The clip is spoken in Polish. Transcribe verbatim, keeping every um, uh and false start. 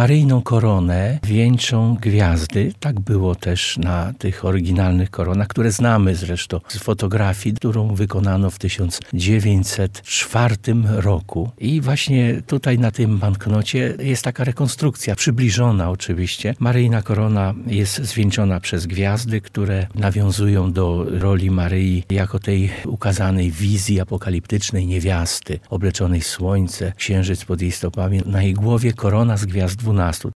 Maryjną koronę wieńczą gwiazdy. Tak było też na tych oryginalnych koronach, które znamy zresztą z fotografii, którą wykonano w tysiąc dziewięćset czwartym roku. I właśnie tutaj na tym banknocie jest taka rekonstrukcja, przybliżona oczywiście. Maryjna korona jest zwieńczona przez gwiazdy, które nawiązują do roli Maryi jako tej ukazanej wizji apokaliptycznej niewiasty, obleczonej w słońce, księżyc pod jej stopami. Na jej głowie korona z gwiazd dwunastu.